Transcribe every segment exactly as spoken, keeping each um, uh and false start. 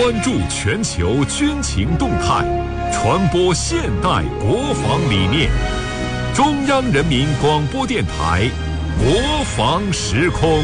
关注全球军情动态，传播现代国防理念。中央人民广播电台国防时空。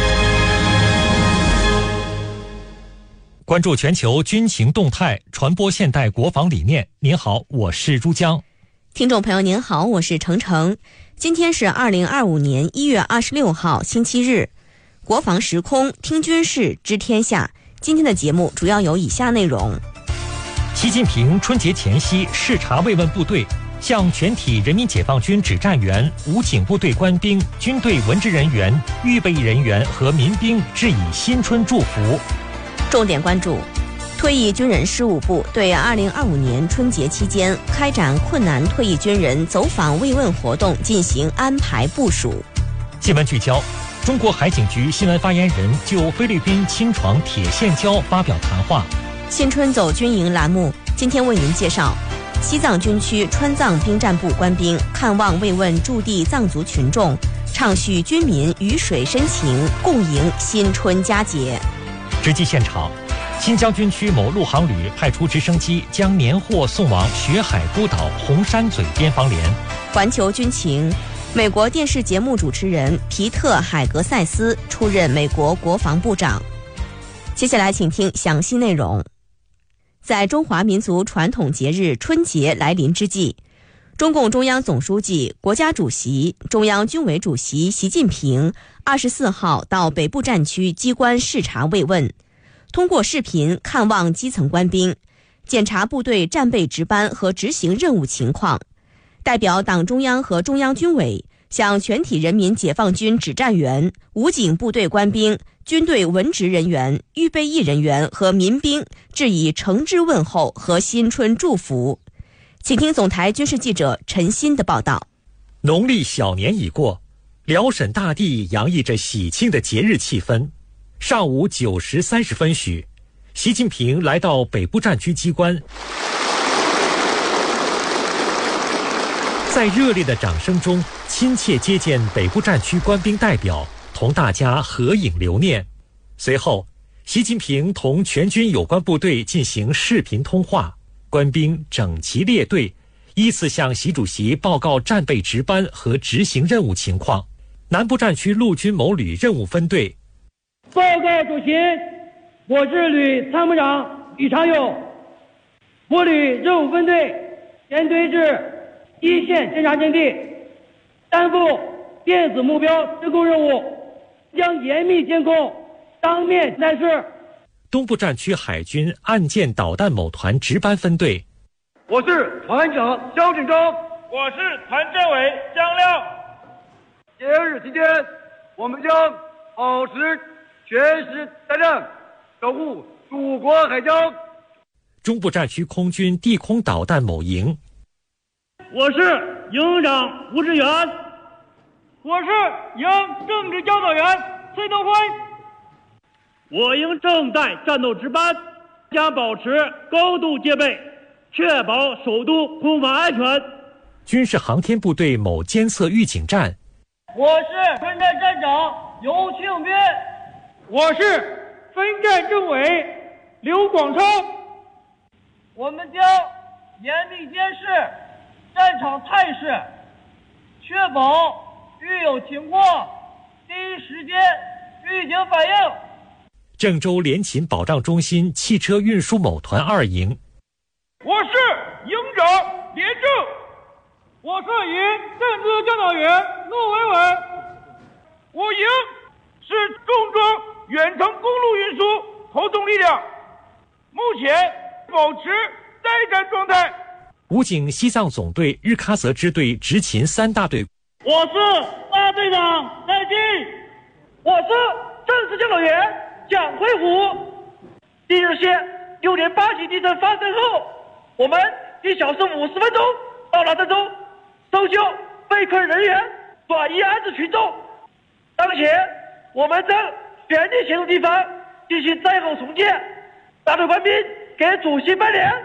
关注全球军情动态，传播现代国防理念。您好，我是珠江。 听众朋友您好，我是程程。今天是二零二五年一月二十六号星期日，国防时空听军事知天下。今天的节目主要有以下内容： 习近平春节前夕视察慰问部队，向全体人民解放军指战员、武警部队官兵、军队文职人员、预备役人员和民兵致以新春祝福。 重点关注退役军人事务部对二零二五年春节期间开展困难退役军人走访慰问活动进行安排部署。 新闻聚焦：中国海警局新闻发言人就菲律宾侵闯铁线礁发表谈话。 新春走军营栏目今天为您介绍西藏军区川藏兵站部官兵看望慰问驻地藏族群众，畅叙军民鱼水深情，共迎新春佳节。 直击现场，新疆军区某陆航旅派出直升机将年货送往雪海孤岛红山嘴边防连。 环球军情，美国电视节目主持人皮特·海格塞斯出任美国国防部长。接下来请听详细内容。在中华民族传统节日春节来临之际，中共中央总书记、国家主席、中央军委主席习近平二十四号到北部战区机关视察慰问，通过视频看望基层官兵，检查部队战备值班和执行任务情况，代表党中央和中央军委向全体人民解放军指战员、武警部队官兵、军队文职人员、预备役人员和民兵致以诚挚问候和新春祝福。请听总台军事记者陈鑫的报道。 农历小年已过，辽沈大地洋溢着喜庆的节日气氛。上午九时三十分许，习近平来到北部战区机关，在热烈的掌声中亲切接见北部战区官兵代表，同大家合影留念。随后，习近平同全军有关部队进行视频通话，官兵整齐列队，依次向习主席报告战备值班和执行任务情况。南部战区陆军某旅任务分队报告主席，我是旅参谋长李长友，我旅任务分队前推至一线侦察阵地，担负电子目标监控任务，将严密监控当面战事。 东部战区海军岸舰导弹某团值班分队， 我是团长肖振章， 我是团政委姜亮。 节日期间，我们将保持全时待战，守护祖国海疆。 中部战区空军地空导弹某营， 我是营长吴志远，我是营政治教导员崔德辉。我营正在战斗值班，将保持高度戒备，确保首都空防安全。 军事航天部队某监测预警站， 我是分站站长尤庆斌，我是分站政委刘广超。我们将严密监视战场态势，确保遇有情况第一时间预警反应。 郑州联勤保障中心汽车运输某团二营， 我是营长连正，我是营政治教导员陆伟伟。我营是重装远程公路运输头重力量，目前保持待战状态。 武警西藏总队日喀则支队执勤三大队， 我是大队长赖进，我是正式教导员蒋慧虎。第一日线六点八级地震发生后，我们一小时五十分钟到达郑州，搜救被困人员，转移安置群众。当前我们正全力协助地方进行灾后重建，大队官兵给主席拜年。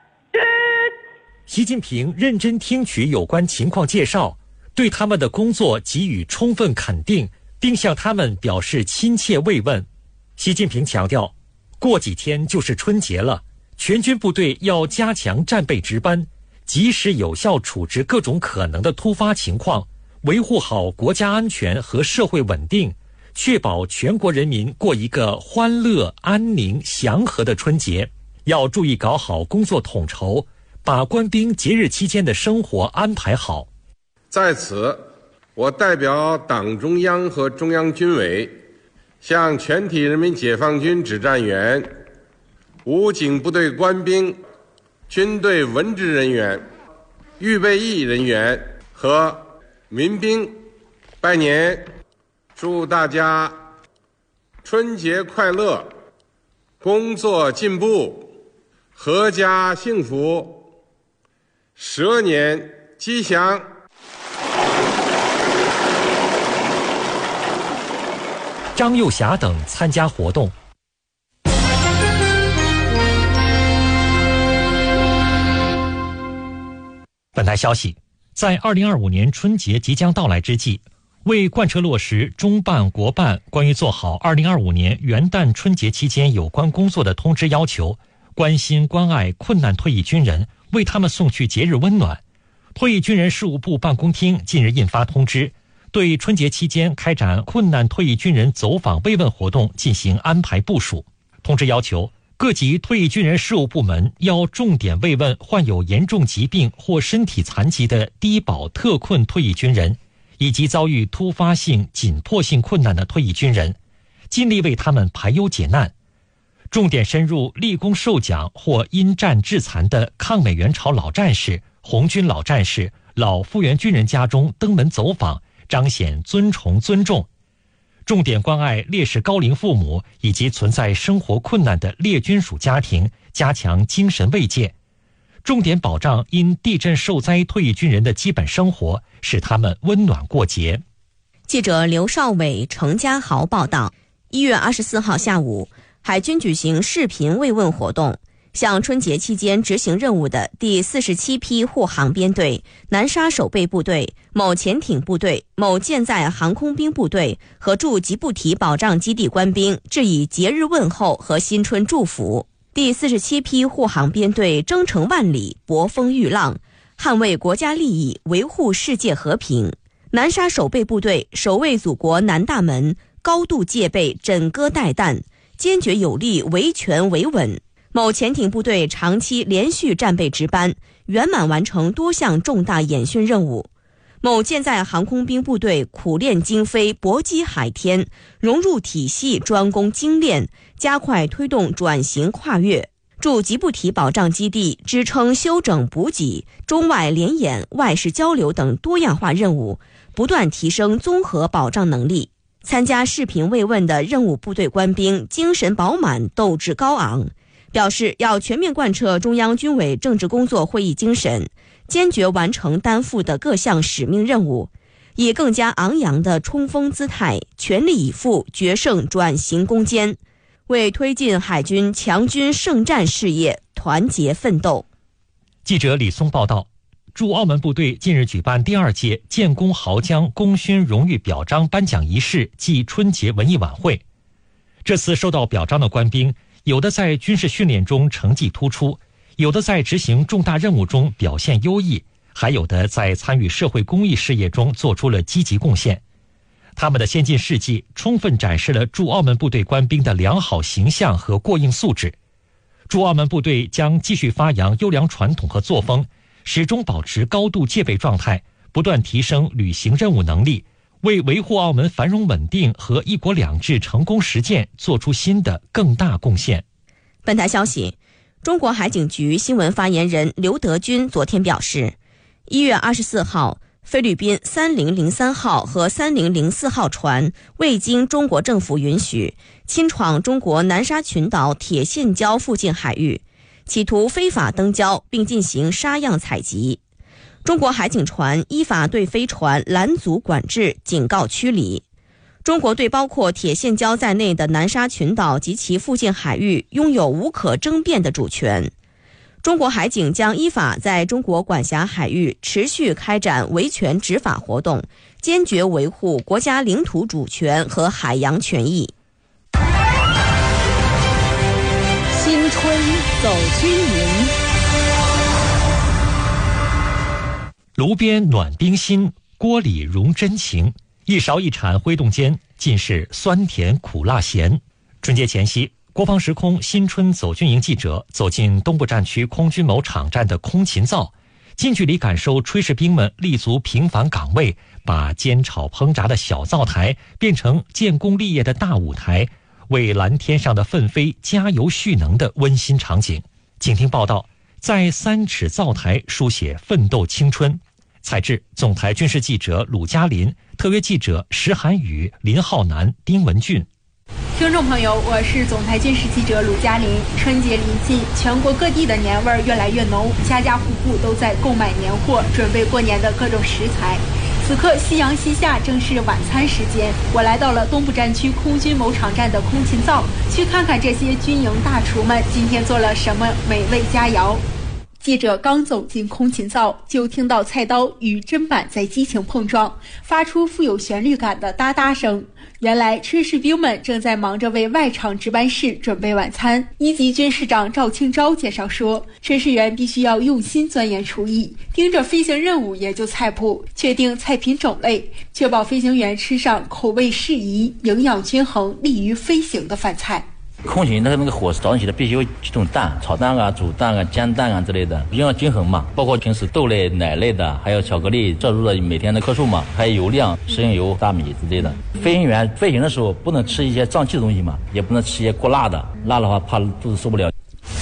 习近平认真听取有关情况介绍，对他们的工作给予充分肯定，并向他们表示亲切慰问。习近平强调， 过几天就是春节了，全军部队要加强战备值班，及时有效处置各种可能的突发情况，维护好国家安全和社会稳定，确保全国人民过一个欢乐、安宁、祥和的春节。要注意搞好工作统筹，把官兵节日期间的生活安排好。 在此，我代表党中央和中央军委，向全体人民解放军指战员、武警部队官兵、军队文职人员、预备役人员和民兵拜年，祝大家春节快乐，工作进步，阖家幸福，蛇年吉祥。 张幼霞等参加活动。本台消息，在二零二五年春节即将到来之际，为贯彻落实中办国办关于做好二零二五年元旦春节期间有关工作的通知要求，关心关爱困难退役军人，为他们送去节日温暖，退役军人事务部办公厅近日印发通知，对春节期间开展困难退役军人走访慰问活动进行安排部署。通知要求，各级退役军人事务部门要重点慰问患有严重疾病或身体残疾的低保特困退役军人，以及遭遇突发性、紧迫性困难的退役军人，尽力为他们排忧解难。重点深入立功受奖或因战致残的抗美援朝老战士、红军老战士、老复员军人家中登门走访，彰显尊崇尊重。重点关爱烈士高龄父母以及存在生活困难的列军属家庭，加强精神慰藉。重点保障因地震受灾退役军人的基本生活，使他们温暖过节。 记者刘少伟、程家豪报道。一月二十四号下午，海军举行视频慰问活动，向春节期间执行任务的第四十七批护航编队、南沙守备部队、某潜艇部队、某舰载航空兵部队和驻吉布提保障基地官兵致以节日问候和新春祝福。第四十七批护航编队征程万里，搏风御浪，捍卫国家利益，维护世界和平。南沙守备部队守卫祖国南大门，高度戒备，枕戈待旦，坚决有力，维权维稳。某潜艇部队长期连续战备值班，圆满完成多项重大演训任务。某舰载航空兵部队苦练精飞，搏击海天，融入体系，专攻精炼，加快推动转型跨越。驻吉布提保障基地支撑休整补给、中外联演、外事交流等多样化任务，不断提升综合保障能力。参加视频慰问的任务部队官兵精神饱满，斗志高昂，表示要全面贯彻中央军委政治工作会议精神，坚决完成担负的各项使命任务，以更加昂扬的冲锋姿态，全力以赴决胜转型攻坚，为推进海军强军胜战事业团结奋斗。 记者李松报道，驻澳门部队近日举办第二届建功豪将功勋荣誉表彰颁奖仪式暨春节文艺晚会。这次受到表彰的官兵，有的在军事训练中成绩突出，有的在执行重大任务中表现优异，还有的在参与社会公益事业中做出了积极贡献。他们的先进事迹充分展示了驻澳门部队官兵的良好形象和过硬素质。驻澳门部队将继续发扬优良传统和作风，始终保持高度戒备状态，不断提升履行任务能力，为维护澳门繁荣稳定和一国两制成功实践做出新的更大贡献。 本台消息，中国海警局新闻发言人刘德军昨天表示，一月二十四号，菲律宾三零零三号和三零零四号船未经中国政府允许，侵闯中国南沙群岛铁线礁附近海域，企图非法登礁并进行沙样采集。中国海警船依法对飞船拦阻管制，警告驱离。中国对包括铁线礁在内的南沙群岛及其附近海域拥有无可争辩的主权。中国海警将依法在中国管辖海域持续开展维权执法活动，坚决维护国家领土主权和海洋权益。 春走军营。 炉边暖冰心，锅里融真情。一勺一铲挥动间，尽是酸甜苦辣咸。春节前夕，国防时空新春走军营记者走进东部战区空军某场站的空勤灶，近距离感受炊事兵们立足平凡岗位，把煎炒烹炸的小灶台变成建功立业的大舞台，为蓝天上的奋飞加油蓄能的温馨场景。请听报道，在三尺灶台书写奋斗青春。采制总台军事记者鲁嘉林，特约记者石涵宇、林浩南、丁文俊。 听众朋友，我是总台军事记者鲁嘉林。春节临近，全国各地的年味儿越来越浓，家家户户都在购买年货，准备过年的各种食材。此刻夕阳西下，正是晚餐时间。我来到了东部战区空军某场站的空勤灶，去看看这些军营大厨们今天做了什么美味佳肴。记者刚走进空勤灶，就听到菜刀与砧板在激情碰撞，发出富有旋律感的哒哒声。原来炊事兵们正在忙着为外场值班室准备晚餐。一级军事长赵清昭介绍说，炊事员必须要用心钻研厨艺，盯着飞行任务研究菜谱，确定菜品种类，确保飞行员吃上口味适宜、营养均衡、利于飞行的饭菜。 空勤那个那个伙食早上起来必须有几种蛋，炒蛋啊、煮蛋啊、煎蛋啊之类的，营养均衡嘛。包括平时豆类、奶类的，还有巧克力摄入的每天的克数嘛，还有油量、食用油、大米之类的。飞行员飞行的时候不能吃一些胀气的东西嘛，也不能吃一些过辣的，辣的话怕肚子受不了。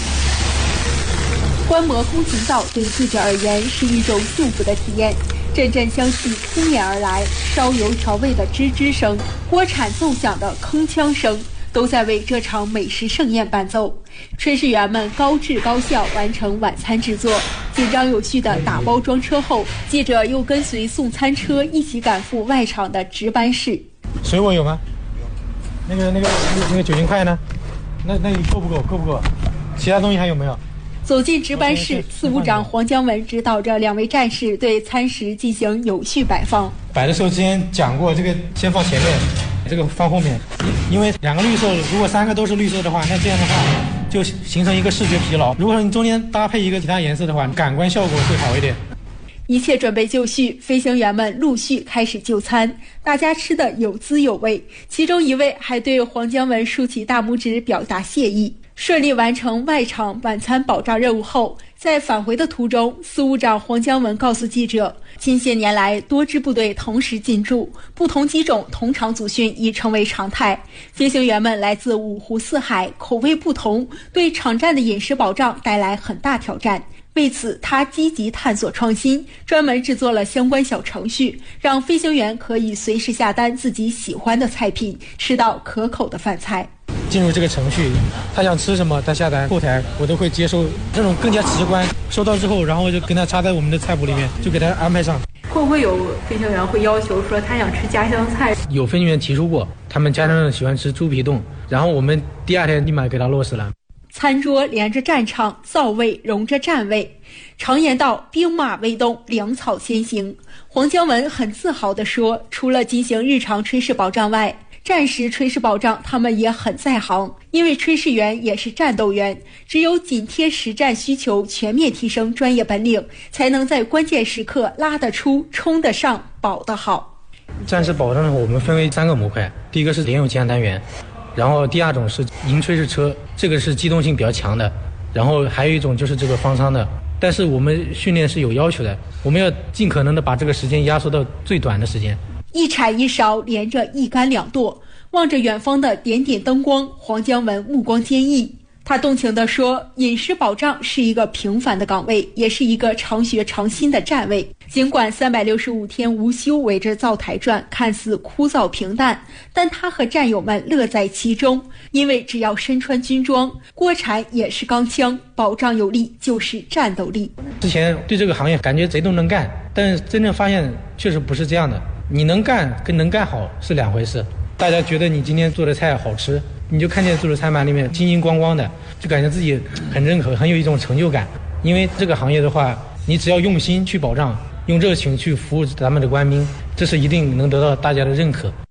观摩空勤灶对记者而言是一种幸福的体验。阵阵香气扑面而来，烧油调味的吱吱声，锅铲奏响的铿锵声，都在为这场美食盛宴伴奏。炊事员们高质高效完成晚餐制作，紧张有序地打包装车后，记者又跟随送餐车一起赶赴外场的值班室。 水果有吗？那个那个那个酒精块呢？那那够不够？够不够？其他东西还有没有？ 走进值班室，司务长黄江文指导着两位战士对餐食进行有序摆放。 摆的时候之前讲过，这个先放前面，这个放后面，因为两个绿色，如果三个都是绿色的话，那这样的话就形成一个视觉疲劳。如果说你中间搭配一个其他颜色的话，感官效果会好一点。 一切准备就绪，飞行员们陆续开始就餐，大家吃得有滋有味。其中一位还对黄江文竖起大拇指表达谢意。顺利完成外场晚餐保障任务后，在返回的途中，司务长黄江文告诉记者，近些年来多支部队同时进驻，不同机种同场组训已成为常态。飞行员们来自五湖四海，口味不同，对场站的饮食保障带来很大挑战。为此，他积极探索创新，专门制作了相关小程序，让飞行员可以随时下单自己喜欢的菜品，吃到可口的饭菜。 进入这个程序，他想吃什么，他下单后台我都会接收，这种更加直观。收到之后，然后就跟他插在我们的菜谱里面，就给他安排上。 会不会有飞行员会要求说他想吃家乡菜？ 有飞行员提出过，他们家乡人喜欢吃猪皮冻，然后我们第二天立马给他落实了。 餐桌连着战场，灶位融着站位。常言道，兵马未动，粮草先行。黄江文很自豪地说，除了进行日常炊事保障外，战时炊事保障他们也很在行，因为炊事员也是战斗员，只有紧贴实战需求，全面提升专业本领，才能在关键时刻拉得出、冲得上、保得好。 战时保障的话，我们分为三个模块，第一个是联友机枪单元，然后第二种是营炊事车，这个是机动性比较强的，然后还有一种就是这个方舱的。但是我们训练是有要求的，我们要尽可能的把这个时间压缩到最短的时间。 一铲一勺连着一竿两剁，望着远方的点点灯光，黄江文目光坚毅。他动情地说，饮食保障是一个平凡的岗位，也是一个常学常新的站位。尽管三百六十五天无休围着灶台转，看似枯燥平淡，但他和战友们乐在其中，因为只要身穿军装，锅铲也是钢枪，保障有力就是战斗力。 之前对这个行业感觉谁都能干，但是真正发现确实不是这样的，你能干跟能干好是两回事。大家觉得你今天做的菜好吃，你就看见做的菜盘里面金银光光的，就感觉自己很认可，很有一种成就感。因为这个行业的话，你只要用心去保障，用热情去服务咱们的官兵，这是一定能得到大家的认可。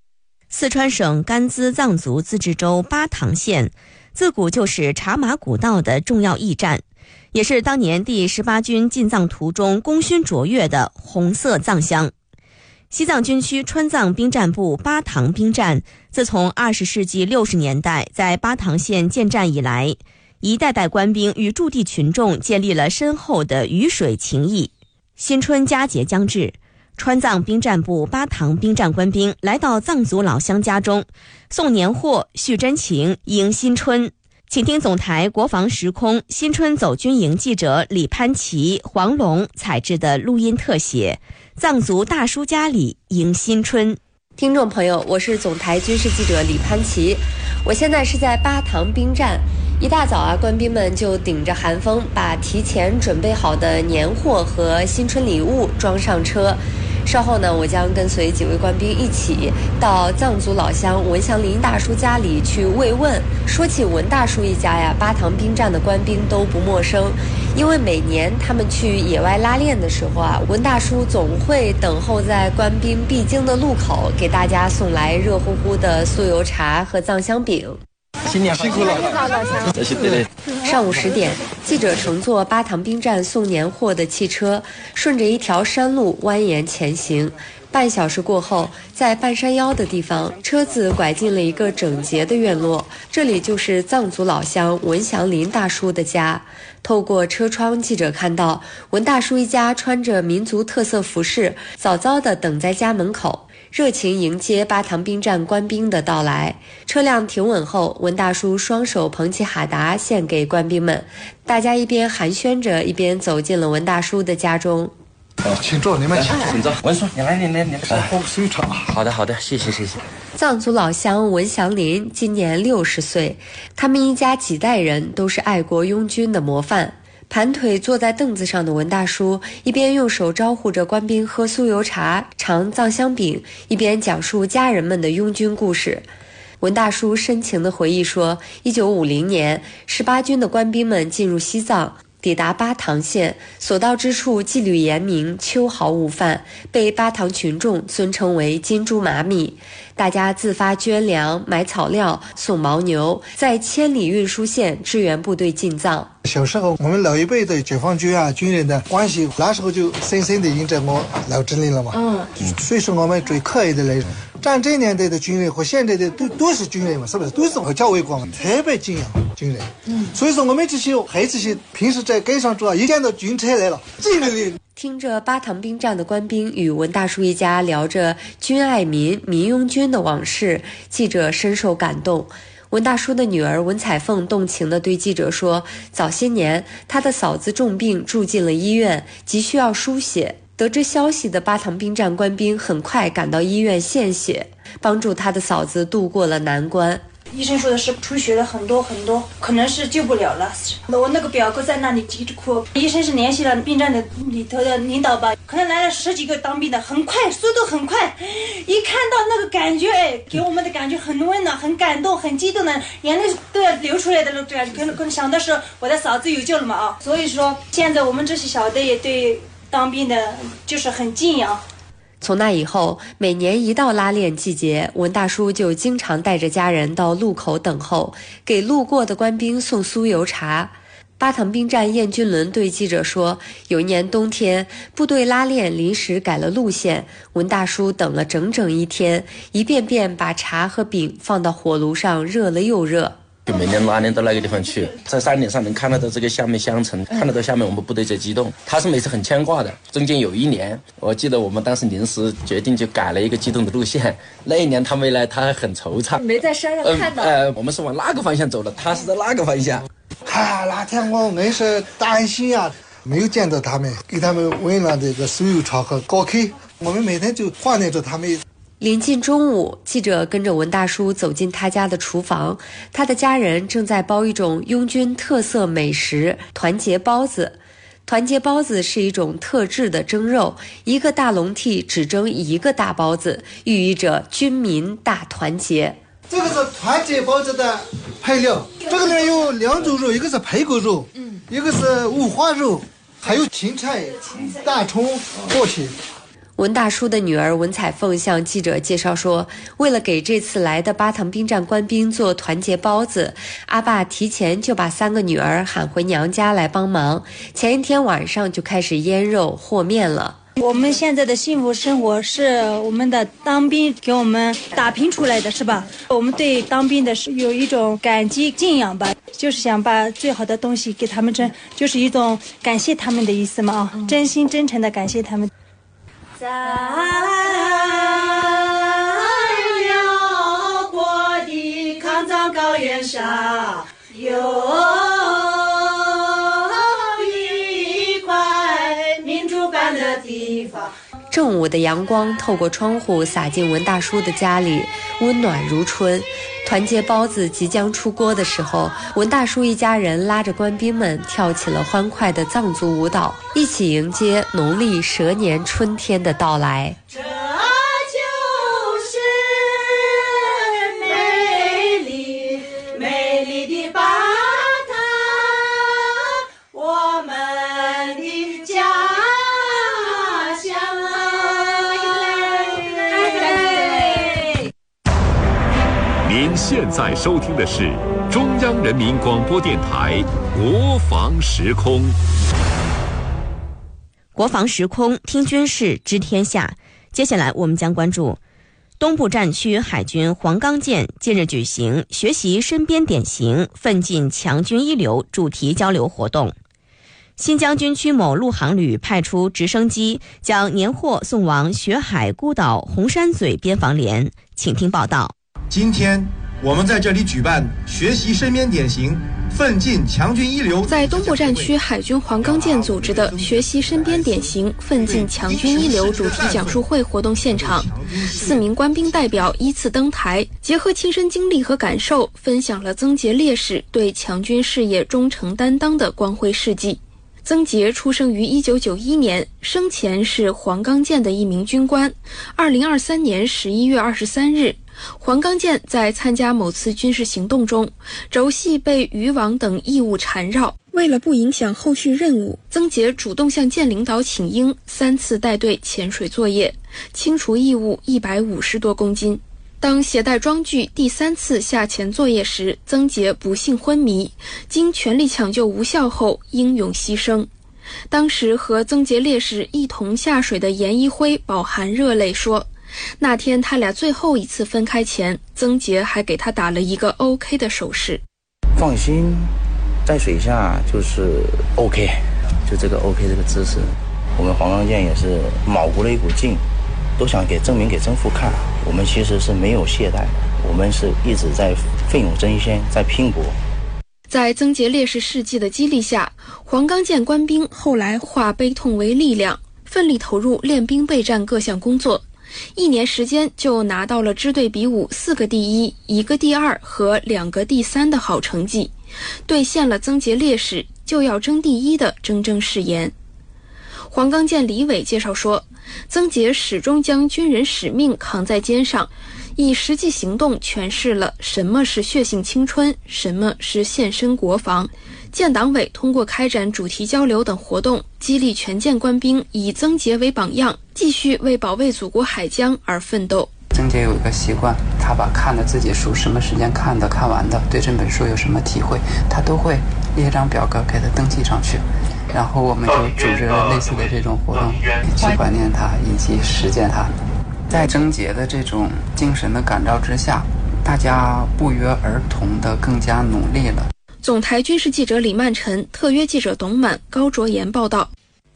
四川省甘孜藏族自治州巴塘县自古就是茶马古道的重要驿站，也是当年第十八军进藏途中功勋卓越的红色藏乡。西藏军区川藏兵站部巴塘兵站自从二十世纪六十年代在巴塘县建站以来，一代代官兵与驻地群众建立了深厚的鱼水情谊。新春佳节将至，川藏兵站部巴塘兵站官兵来到藏族老乡家中，送年货、叙真情、迎新春。请听总台国防时空新春走军营记者李潘琪、黄龙采制的录音特写《藏族大叔家里迎新春》。听众朋友，我是总台军事记者李潘琪，我现在是在巴塘兵站。一大早啊，官兵们就顶着寒风，把提前准备好的年货和新春礼物装上车。稍后呢，我将跟随几位官兵一起到藏族老乡文祥林大叔家里去慰问。说起文大叔一家呀，巴塘兵站的官兵都不陌生，因为每年他们去野外拉练的时候啊，文大叔总会等候在官兵必经的路口，给大家送来热乎乎的酥油茶和藏香饼。 新年辛苦了， 你好，老乡。 这是对的。 上午十点，记者乘坐巴塘兵站送年货的汽车，顺着一条山路蜿蜒前行。半小时过后，在半山腰的地方，车子拐进了一个整洁的院落，这里就是藏族老乡文祥林大叔的家。透过车窗，记者看到文大叔一家穿着民族特色服饰，早早地等在家门口，热情迎接巴塘兵站官兵的到来。车辆停稳后，文大叔双手捧起哈达献给官兵们，大家一边寒暄着，一边走进了文大叔的家中。 请坐，你们请请坐。文叔，你来，你来，你来， 喝水茶。 好的，好的，谢谢，谢谢。 藏族老乡文祥林今年六十岁，他们一家几代人都是爱国拥军的模范。盘腿坐在凳子上的文大叔，一边用手招呼着官兵喝酥油茶、尝藏香饼，一边讲述家人们的拥军故事。文大叔深情地回忆说，一九五零年，十八军的官兵们进入西藏，抵达巴塘县，所到之处纪律严明，秋毫无犯，被巴塘群众尊称为金猪麻米。大家自发捐粮、买草料、送牦牛，在千里运输线支援部队进藏。 小时候，我们老一辈的解放军啊、军人的关系，那时候就深深地印在我脑子里了嘛。嗯，所以说我们最可爱的那种。战争年代的军人和现在的都都是军人嘛，是不是？都是保家卫国嘛，特别敬仰军人。嗯，所以说我们这些孩子些平时在街上走啊，一见到军车来了，敬了你。 听着巴塘兵站的官兵与文大叔一家聊着军爱民、民拥军的往事，记者深受感动。文大叔的女儿文彩凤动情地对记者说，早些年她的嫂子重病住进了医院，急需要输血。得知消息的巴塘兵站官兵很快赶到医院献血，帮助他的嫂子度过了难关。 医生说的是出血了很多很多，可能是救不了了。我那个表哥在那里急着哭，医生是联系了兵站的里头的领导吧，可能来了十几个当兵的，很快，速度很快。一看到那个感觉，哎，给我们的感觉很温暖、很感动、很激动的，眼泪都要流出来的那种感觉。可能可能想的是我的嫂子有救了嘛啊，所以说现在我们这些小的也对当兵的就是很敬仰。 从那以后，每年一到拉练季节，文大叔就经常带着家人到路口等候，给路过的官兵送酥油茶。巴塘兵站燕军伦对记者说，有一年冬天，部队拉练临时改了路线，文大叔等了整整一天，一遍遍把茶和饼放到火炉上热了又热。 就每年拉练到那个地方去，在山顶上能看得到这个下面乡城，看得到下面我们部队在机动。他是每次很牵挂的。中间有一年，我记得我们当时临时决定就改了一个机动的路线。那一年他没来，他还很惆怅， 没在山上看到。 呃，我们是往那个方向走的，他是在那个方向。 啊，那天我硬是担心呀、啊，没有见到他们，给他们温了这个酥油茶和糕客。我们每天就怀念着他们。 临近中午，记者跟着文大叔走进他家的厨房，他的家人正在包一种拥军特色美食团结包子。团结包子是一种特制的蒸肉，一个大笼屉只蒸一个大包子，寓意着军民大团结。 这个是团结包子的配料，这个里面有两种肉，一个是排骨肉，嗯，一个是五花肉，还有芹菜、大葱、过去。 文大叔的女儿文彩凤向记者介绍说，为了给这次来的巴塘兵站官兵做团结包子，阿爸提前就把三个女儿喊回娘家来帮忙，前一天晚上就开始腌肉和面了。 我们现在的幸福生活是我们的当兵给我们打拼出来的，是吧？我们对当兵的是有一种感激敬仰吧，就是想把最好的东西给他们，这就是一种感谢他们的意思嘛啊，真心真诚的感谢他们。在辽阔的康藏高原上，有一块民主般的地方。 正午的阳光透过窗户洒进文大叔的家里，温暖如春。团结包子即将出锅的时候，文大叔一家人拉着官兵们跳起了欢快的藏族舞蹈，一起迎接农历蛇年春天的到来。 这就是美丽美丽的巴塘，我们的家乡。 您现在收听的是中央人民广播电台国防时空。 国防时空，听军事，知天下。接下来我们将关注东部战区海军黄冈舰近日举行学习身边典型，奋进强军一流主题交流活动。新疆军区某陆航旅派出直升机，将年货送往雪海孤岛红山嘴边防连。请听报道。 今天我们在这里举办学习身边典型，奋进强军一流。 在东部战区海军黄冈舰组织的学习身边典型，奋进强军一流主题讲述会活动现场，四名官兵代表依次登台，结合亲身经历和感受，分享了曾杰烈士对强军事业忠诚担当的光辉事迹。曾杰出生于一九九一年，生前是黄冈舰的一名军官。二零二三年十一月二十三日，黄冈舰在参加某次军事行动中，轴系被渔网等异物缠绕。为了不影响后续任务，曾杰主动向舰领导请缨，三次带队潜水作业，清除异物一百五十多公斤。当携带装具第三次下潜作业时，曾杰不幸昏迷，经全力抢救无效后英勇牺牲。当时和曾杰烈士一同下水的严一辉饱含热泪说，那天他俩最后一次分开前，曾杰还给他打了一个 OK 的手势。 放心，在水下就是 OK， 就这个 OK 这个姿势，我们黄冈舰也是卯足了一股劲，都想给证明给政府看，我们其实是没有懈怠，我们是一直在奋勇争先，在拼搏。 在曾杰烈士事迹的激励下，黄冈舰官兵后来化悲痛为力量，奋力投入练兵备战各项工作，一年时间就拿到了支队比武四个第一、一个第二和两个第三的好成绩，兑现了曾杰烈士就要争第一的铮铮誓言。黄冈舰李伟介绍说，曾杰始终将军人使命扛在肩上，以实际行动诠释了什么是血性青春，什么是献身国防。舰党委通过开展主题交流等活动，激励全舰官兵以曾杰为榜样，继续为保卫祖国海疆而奋斗。 曾杰有一个习惯，他把看的自己书什么时间看的、看完的，对这本书有什么体会，他都会列张表格给他登记上去。然后我们就组织了类似的这种活动，去怀念他以及实践他。在曾杰的这种精神的感召之下，大家不约而同的更加努力了。 总台军事记者李曼晨，特约记者董满、高卓岩报道。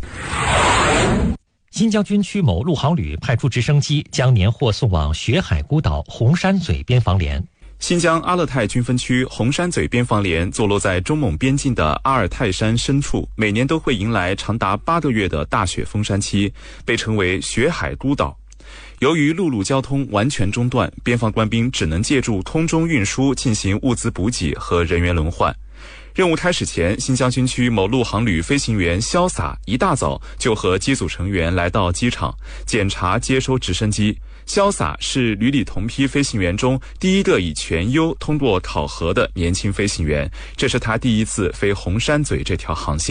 新疆军区某陆航旅派出直升机，将年货送往雪海孤岛红山嘴边防连。 新疆阿勒泰军分区红山嘴边防连坐落在中蒙边境的阿尔泰山深处，每年都会迎来长达八个月的大雪封山期，被称为雪海孤岛。由于陆路交通完全中断，边防官兵只能借助空中运输进行物资补给和人员轮换。任务开始前，新疆军区某陆航旅飞行员潇洒一大早就和机组成员来到机场检查接收直升机。潇洒是旅里同批飞行员中第一个以全优通过考核的年轻飞行员，这是他第一次飞红山嘴这条航线。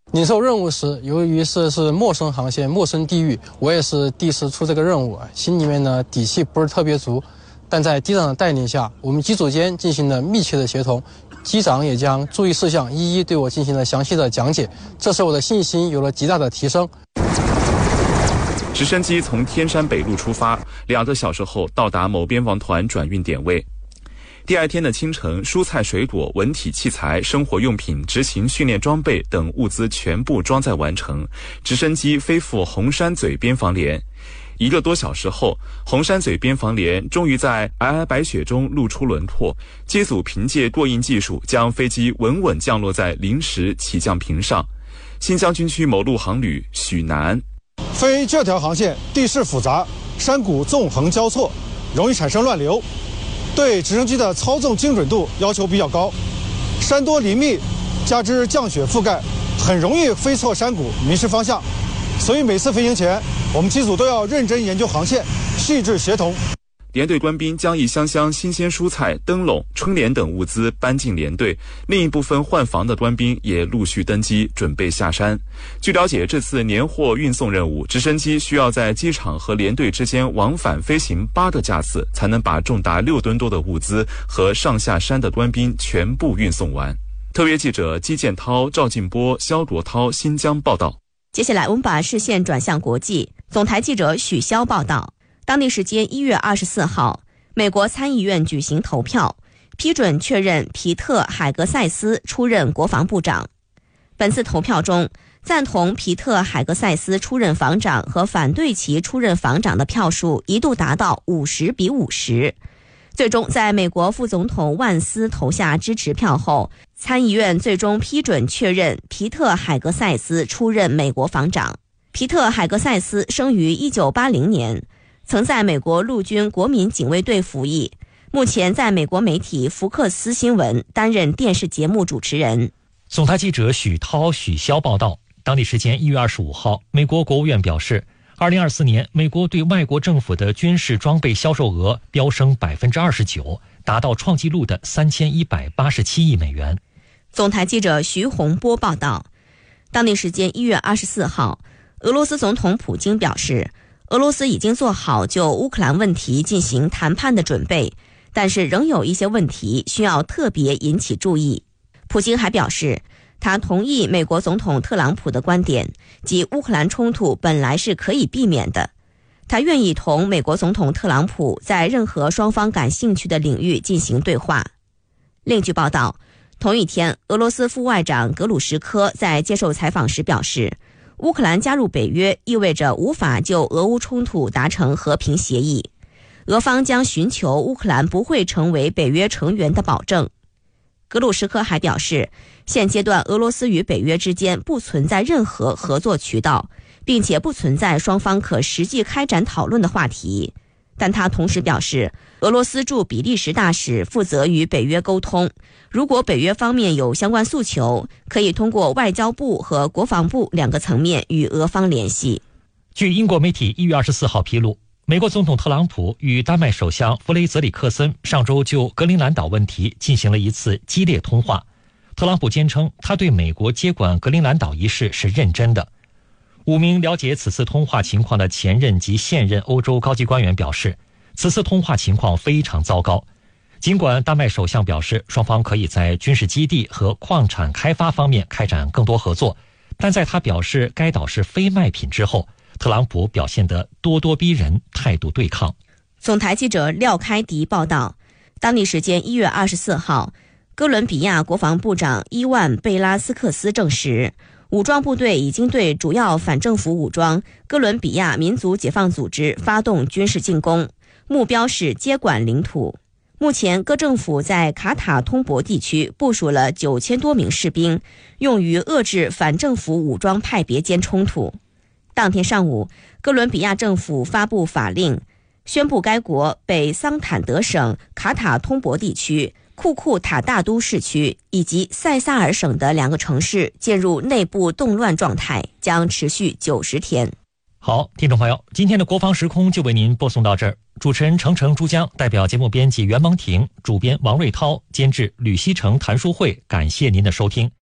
领受任务时，由于是是陌生航线、陌生地域，我也是第一次出这个任务，心里面呢底气不是特别足。但在机长的带领下，我们机组间进行了密切的协同，机长也将注意事项一一对我进行了详细的讲解，这使我的信心有了极大的提升。 直升机从天山北路出发，两个小时后到达某边防团转运点位。第二天的清晨，蔬菜、水果、文体器材、生活用品、执行训练装备等物资全部装载完成，直升机飞赴红山嘴边防连。一个多小时后，红山嘴边防连终于在皑皑白雪中露出轮廓。机组凭借过硬技术，将飞机稳稳降落在临时起降坪上。新疆军区某路航旅许南： 飞这条航线地势复杂，山谷纵横交错，容易产生乱流，对直升机的操纵精准度要求比较高。山多林密，加之降雪覆盖，很容易飞错山谷，迷失方向。所以每次飞行前，我们机组都要认真研究航线，细致协同。 连队官兵将一箱箱新鲜蔬菜、灯笼、春联等物资搬进连队，另一部分换防的官兵也陆续登机，准备下山。据了解，这次年货运送任务，直升机需要在机场和连队之间往返飞行八个架次，才能把重达六吨多的物资和上下山的官兵全部运送完。特约记者姬建涛、赵静波、肖国涛新疆报道。 接下来我们把视线转向国际，总台记者许潇报道。当地时间一月二十四号，美国参议院举行投票，批准确认皮特·海格塞斯出任国防部长。本次投票中，赞同皮特·海格塞斯出任防长和反对其出任防长的票数一度达到五十比五十。最终在美国副总统万斯投下支持票后，参议院最终批准确认皮特·海格塞斯出任美国防长。皮特·海格塞斯生于一九八零年，曾在美国陆军国民警卫队服役，目前在美国媒体福克斯新闻担任电视节目主持人。 总台记者许涛、许潇报道。当地时间一月二十五号，美国国务院表示，二零二四年美国对外国政府的军事装备销售额飙升百分之二十九，达到创纪录的三千一百八十七亿美元。 总台记者徐洪波报道。当地时间一月二十四号，俄罗斯总统普京表示，俄罗斯已经做好就乌克兰问题进行谈判的准备，但是仍有一些问题需要特别引起注意。普京还表示，他同意美国总统特朗普的观点，即乌克兰冲突本来是可以避免的。他愿意同美国总统特朗普在任何双方感兴趣的领域进行对话。另据报道，同一天，俄罗斯副外长格鲁什科在接受采访时表示，乌克兰加入北约意味着无法就俄乌冲突达成和平协议，俄方将寻求乌克兰不会成为北约成员的保证。格鲁什科还表示，现阶段俄罗斯与北约之间不存在任何合作渠道，并且不存在双方可实际开展讨论的话题。但他同时表示，俄罗斯驻比利时大使负责与北约沟通，如果北约方面有相关诉求，可以通过外交部和国防部两个层面与俄方联系。 据英国媒体一月二十四号披露，美国总统特朗普与丹麦首相弗雷泽里克森上周就格陵兰岛问题进行了一次激烈通话。特朗普坚称，他对美国接管格陵兰岛一事是认真的。五名了解此次通话情况的前任及现任欧洲高级官员表示，此次通话情况非常糟糕。尽管丹麦首相表示双方可以在军事基地和矿产开发方面开展更多合作，但在他表示该岛是非卖品之后，特朗普表现得咄咄逼人，态度对抗。 总台记者廖开迪报道。当地时间一月二十四号，哥伦比亚国防部长伊万贝拉斯克斯证实，武装部队已经对主要反政府武装哥伦比亚民族解放组织发动军事进攻，目标是接管领土。目前各政府在卡塔通博地区部署了九千多名士兵，用于遏制反政府武装派别间冲突。当天上午，哥伦比亚政府发布法令，宣布该国北桑坦德省卡塔通博地区、库库塔大都市区以及塞萨尔省的两个城市进入内部动乱状态，将持续九十天。 好，听众朋友，今天的国防时空就为您播送到这儿。主持人程程、珠江，代表节目编辑袁蒙婷，主编王瑞涛，监制吕希成、谭淑慧，感谢您的收听。